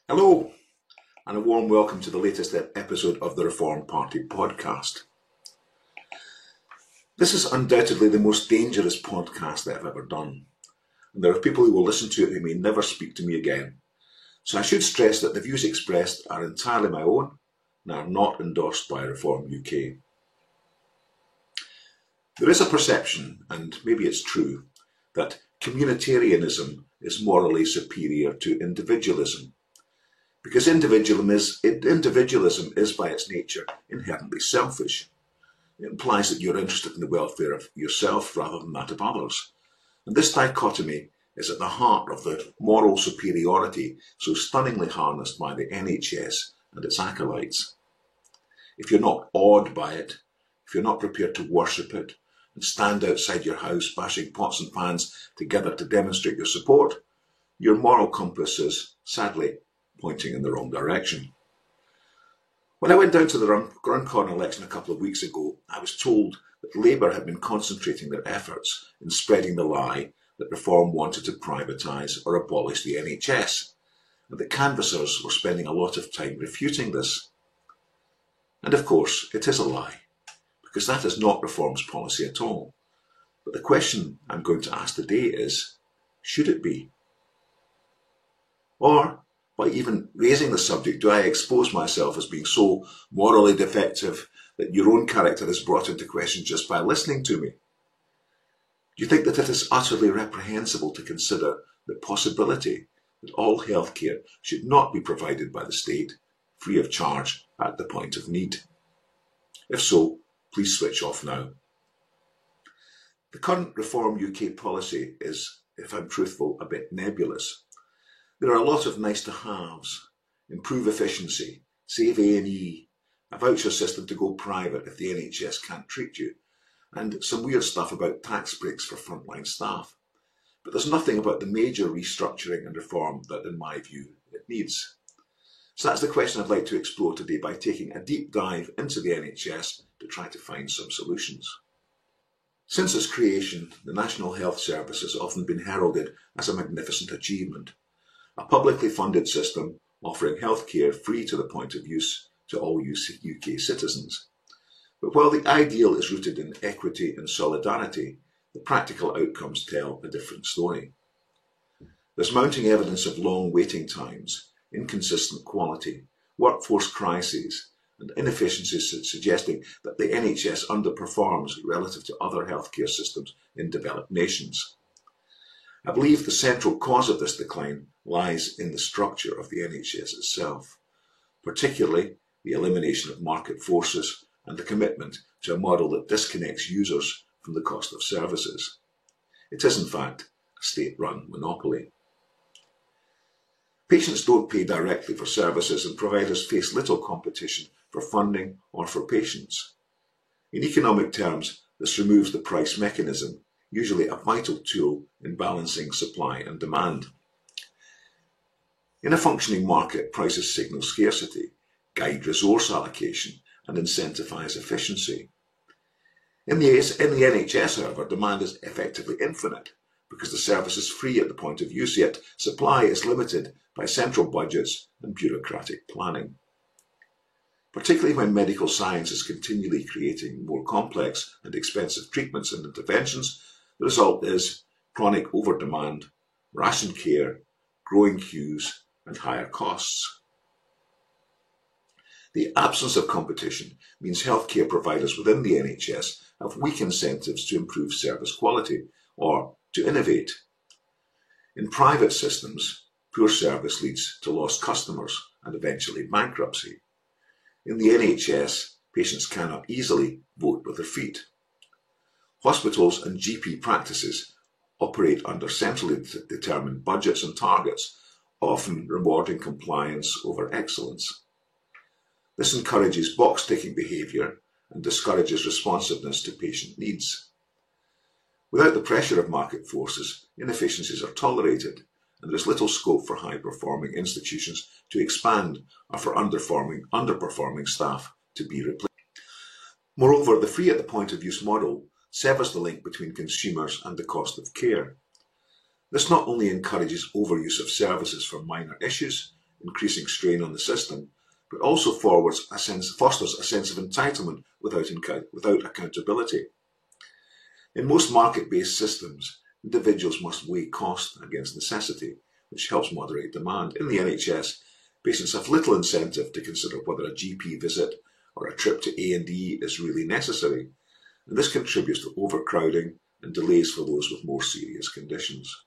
Hello, and a warm welcome to the latest episode of the Reform Party podcast. This is undoubtedly the most dangerous podcast that I've ever done, and there are people who will listen to it who may never speak to me again. So I should stress that the views expressed are entirely my own and are not endorsed by Reform UK. There is a perception, and maybe it's true, that communitarianism is morally superior to individualism. Because individualism is by its nature inherently selfish. It implies that you're interested in the welfare of yourself rather than that of others. And this dichotomy is at the heart of the moral superiority so stunningly harnessed by the NHS and its acolytes. If you're not awed by it, if you're not prepared to worship it and stand outside your house bashing pots and pans together to demonstrate your support, your moral compass is, sadly, pointing in the wrong direction. When I went down to the Runcorn election a couple of weeks ago, I was told that Labour had been concentrating their efforts in spreading the lie that Reform wanted to privatise or abolish the NHS, and that canvassers were spending a lot of time refuting this. And of course, it is a lie, because that is not Reform's policy at all. But the question I'm going to ask today is, should it be? Or, by even raising the subject, do I expose myself as being so morally defective that your own character is brought into question just by listening to me? Do you think that it is utterly reprehensible to consider the possibility that all healthcare should not be provided by the state, free of charge, at the point of need? If so, please switch off now. The current Reform UK policy is, if I'm truthful, a bit nebulous. There are a lot of nice-to-haves: improve efficiency, save A&E, a voucher system to go private if the NHS can't treat you, and some weird stuff about tax breaks for frontline staff. But there's nothing about the major restructuring and reform that, in my view, it needs. So that's the question I'd like to explore today by taking a deep dive into the NHS to try to find some solutions. Since its creation, the National Health Service has often been heralded as a magnificent achievement. A publicly funded system offering healthcare free to the point of use to all UK citizens. But while the ideal is rooted in equity and solidarity, the practical outcomes tell a different story. There's mounting evidence of long waiting times, inconsistent quality, workforce crises, and inefficiencies suggesting that the NHS underperforms relative to other healthcare systems in developed nations. I believe the central cause of this decline lies in the structure of the NHS itself, particularly the elimination of market forces and the commitment to a model that disconnects users from the cost of services. It is, in fact, a state-run monopoly. Patients don't pay directly for services, and providers face little competition for funding or for patients. In economic terms, this removes the price mechanism, usually a vital tool in balancing supply and demand. In a functioning market, prices signal scarcity, guide resource allocation, and incentivise efficiency. In the NHS, however, demand is effectively infinite because the service is free at the point of use, yet supply is limited by central budgets and bureaucratic planning. Particularly when medical science is continually creating more complex and expensive treatments and interventions, the result is chronic overdemand, rationed care, growing queues, and higher costs. The absence of competition means healthcare providers within the NHS have weak incentives to improve service quality or to innovate. In private systems, poor service leads to lost customers and eventually bankruptcy. In the NHS, patients cannot easily vote with their feet. Hospitals and GP practices operate under centrally determined budgets and targets, often rewarding compliance over excellence. This encourages box-ticking behaviour and discourages responsiveness to patient needs. Without the pressure of market forces, inefficiencies are tolerated, and there is little scope for high-performing institutions to expand or for underperforming staff to be replaced. Moreover, the free at the point of use model severs the link between consumers and the cost of care. This not only encourages overuse of services for minor issues, increasing strain on the system, but also fosters a sense of entitlement without accountability. In most market-based systems, individuals must weigh cost against necessity, which helps moderate demand. In the NHS, patients have little incentive to consider whether a GP visit or a trip to A&E is really necessary, and this contributes to overcrowding and delays for those with more serious conditions.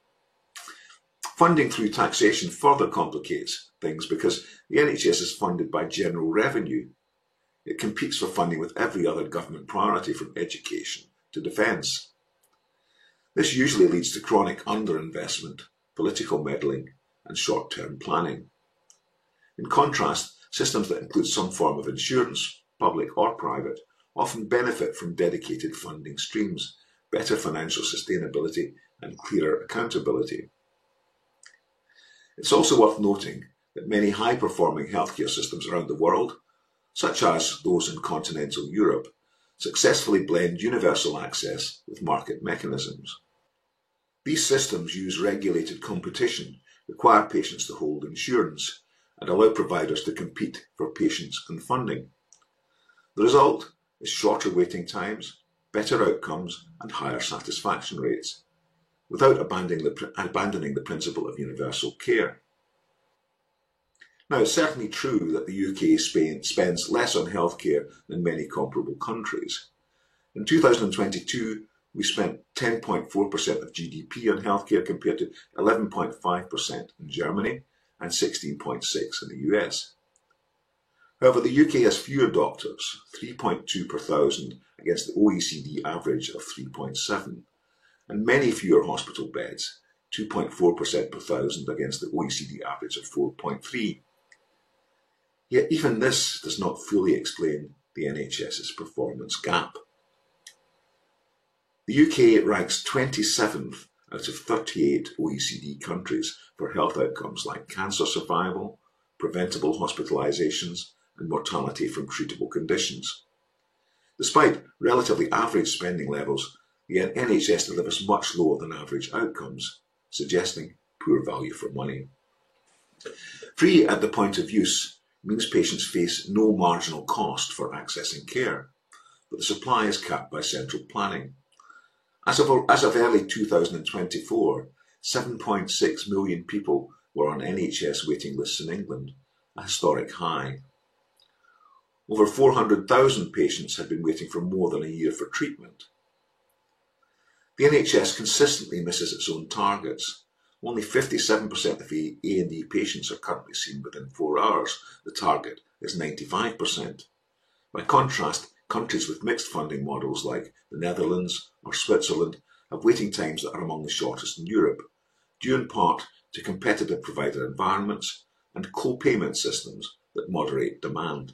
Funding through taxation further complicates things because the NHS is funded by general revenue. It competes for funding with every other government priority from education to defence. This usually leads to chronic underinvestment, political meddling and short-term planning. In contrast, systems that include some form of insurance, public or private, often benefit from dedicated funding streams, better financial sustainability and clearer accountability. It's also worth noting that many high-performing healthcare systems around the world, such as those in continental Europe, successfully blend universal access with market mechanisms. These systems use regulated competition, require patients to hold insurance, and allow providers to compete for patients and funding. The result is shorter waiting times, better outcomes, and higher satisfaction rates, without abandoning the principle of universal care. Now, it's certainly true that the UK spends less on healthcare than many comparable countries. In 2022, we spent 10.4% of GDP on healthcare compared to 11.5% in Germany and 16.6% in the US. However, the UK has fewer doctors, 3.2 per thousand against the OECD average of 3.7, and many fewer hospital beds, 2.4% per thousand against the OECD average of 4.3. Yet even this does not fully explain the NHS's performance gap. The UK ranks 27th out of 38 OECD countries for health outcomes like cancer survival, preventable hospitalisations, and mortality from treatable conditions. Despite relatively average spending levels, the NHS delivers much lower than average outcomes, suggesting poor value for money. Free at the point of use means patients face no marginal cost for accessing care, but the supply is capped by central planning. As of early 2024, 7.6 million people were on NHS waiting lists in England, a historic high. Over 400,000 patients had been waiting for more than a year for treatment. The NHS consistently misses its own targets. Only 57% of A&E patients are currently seen within 4 hours. The target is 95%. By contrast, countries with mixed funding models like the Netherlands or Switzerland have waiting times that are among the shortest in Europe, due in part to competitive provider environments and co-payment systems that moderate demand.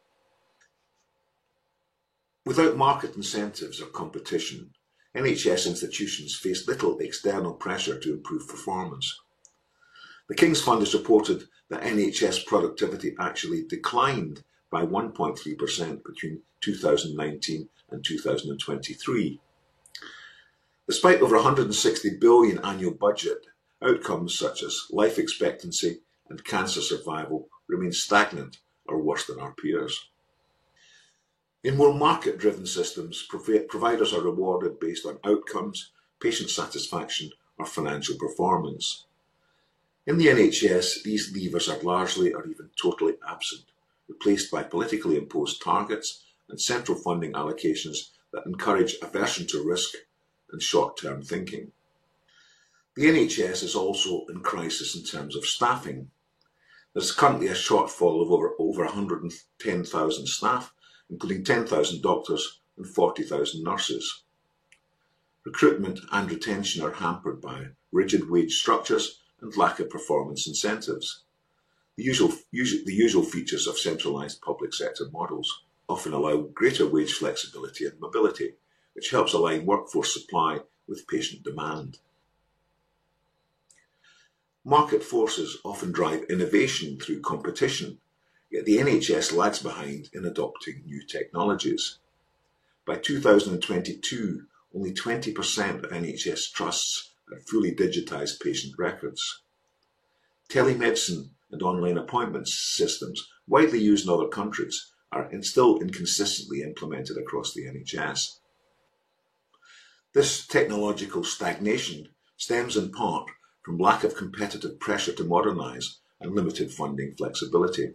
Without market incentives or competition, NHS institutions face little external pressure to improve performance. The King's Fund has reported that NHS productivity actually declined by 1.3% between 2019 and 2023. Despite over £160 billion annual budget, outcomes such as life expectancy and cancer survival remain stagnant or worse than our peers. In more market-driven systems, providers are rewarded based on outcomes, patient satisfaction, or financial performance. In the NHS, these levers are largely or even totally absent, replaced by politically imposed targets and central funding allocations that encourage aversion to risk and short-term thinking. The NHS is also in crisis in terms of staffing. There's currently a shortfall of over 110,000 staff, including 10,000 doctors and 40,000 nurses. Recruitment and retention are hampered by rigid wage structures and lack of performance incentives. The usual features of centralised public sector models often allow greater wage flexibility and mobility, which helps align workforce supply with patient demand. Market forces often drive innovation through competition, yet the NHS lags behind in adopting new technologies. By 2022, only 20% of NHS trusts had fully digitised patient records. Telemedicine and online appointment systems, widely used in other countries, are still inconsistently implemented across the NHS. This technological stagnation stems in part from lack of competitive pressure to modernise and limited funding flexibility.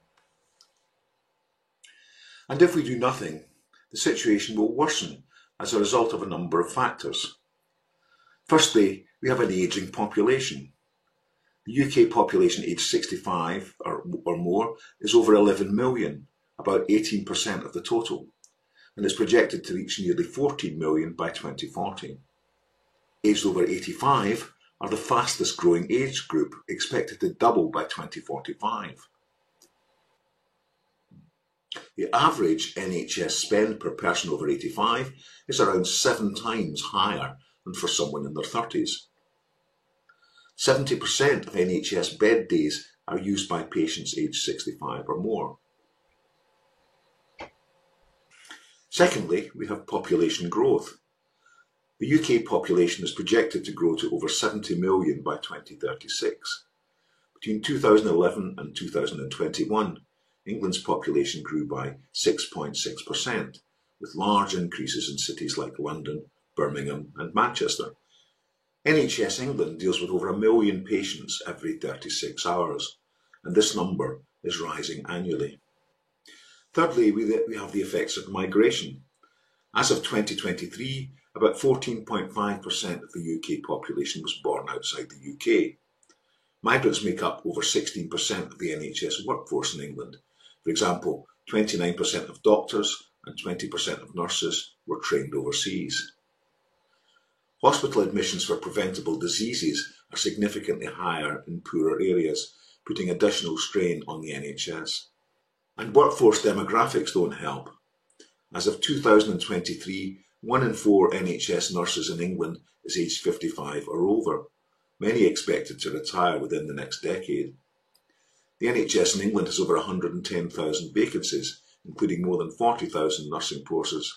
And if we do nothing, the situation will worsen as a result of a number of factors. Firstly, we have an ageing population. The UK population aged 65 or more is over 11 million, about 18% of the total, and is projected to reach nearly 14 million by 2040. Aged over 85 are the fastest growing age group, expected to double by 2045. The average NHS spend per person over 85 is around 7 times higher than for someone in their 30s. 70% of NHS bed days are used by patients aged 65 or more. Secondly, we have population growth. The UK population is projected to grow to over 70 million by 2036. Between 2011 and 2021, England's population grew by 6.6%, with large increases in cities like London, Birmingham and Manchester. NHS England deals with over 1 million patients every 36 hours, and this number is rising annually. Thirdly, we have the effects of migration. As of 2023, about 14.5% of the UK population was born outside the UK. Migrants make up over 16% of the NHS workforce in England. For example, 29% of doctors and 20% of nurses were trained overseas. Hospital admissions for preventable diseases are significantly higher in poorer areas, putting additional strain on the NHS. And workforce demographics don't help. As of 2023, 1 in 4 NHS nurses in England is aged 55 or over, many expected to retire within the next decade. The NHS in England has over 110,000 vacancies, including more than 40,000 nursing posts.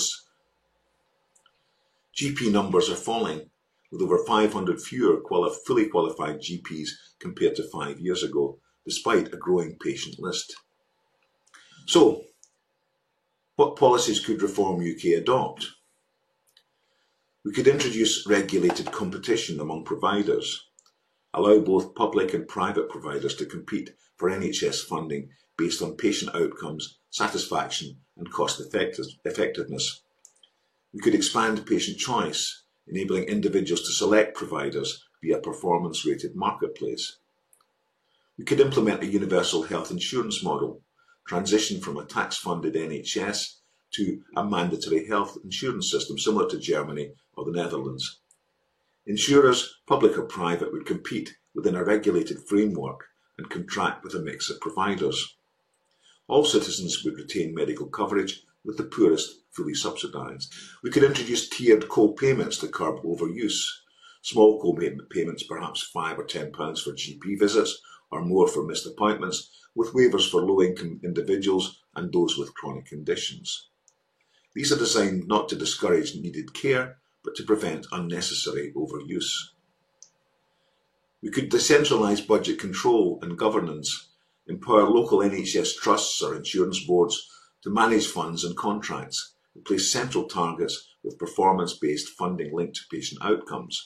GP numbers are falling, with over 500 fewer fully qualified GPs compared to 5 years ago, despite a growing patient list. So, what policies could Reform UK adopt? We could introduce regulated competition among providers, allow both public and private providers to compete for NHS funding based on patient outcomes, satisfaction and cost effectiveness. We could expand patient choice, enabling individuals to select providers via performance-rated marketplace. We could implement a universal health insurance model, transition from a tax-funded NHS to a mandatory health insurance system similar to Germany or the Netherlands. Insurers, public or private, would compete within a regulated framework and contract with a mix of providers. All citizens would retain medical coverage, with the poorest fully subsidised. We could introduce tiered co-payments to curb overuse. Small co-payments, perhaps £5 or £10 for GP visits or more for missed appointments, with waivers for low-income individuals and those with chronic conditions. These are designed not to discourage needed care, but to prevent unnecessary overuse. We could decentralise budget control and governance, empower local NHS trusts or insurance boards to manage funds and contracts, and place central targets with performance-based funding linked to patient outcomes.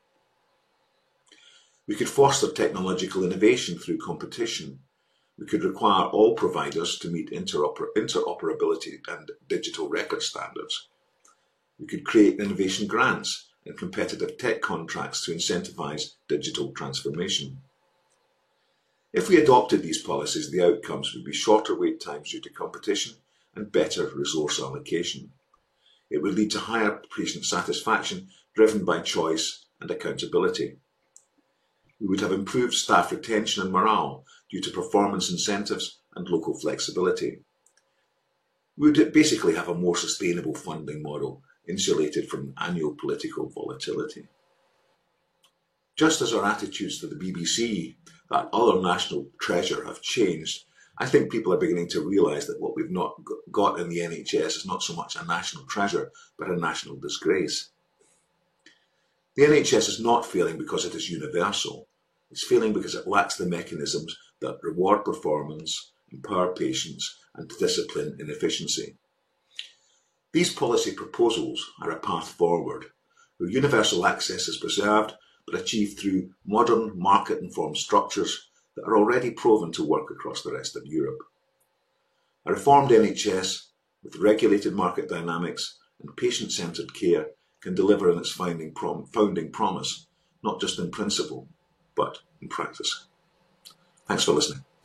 We could foster technological innovation through competition. We could require all providers to meet interoperability and digital record standards. We could create innovation grants and competitive tech contracts to incentivise digital transformation. If we adopted these policies, the outcomes would be shorter wait times due to competition and better resource allocation. It would lead to higher patient satisfaction driven by choice and accountability. We would have improved staff retention and morale due to performance incentives and local flexibility. We would basically have a more sustainable funding model, insulated from annual political volatility. Just as our attitudes to the BBC, that other national treasure, have changed, I think people are beginning to realise that what we've not got in the NHS is not so much a national treasure, but a national disgrace. The NHS is not failing because it is universal. It's failing because it lacks the mechanisms that reward performance, empower patients, and discipline inefficiency. These policy proposals are a path forward, where universal access is preserved but achieved through modern market-informed structures that are already proven to work across the rest of Europe. A reformed NHS with regulated market dynamics and patient-centred care can deliver on its founding promise, not just in principle, but in practice. Thanks for listening.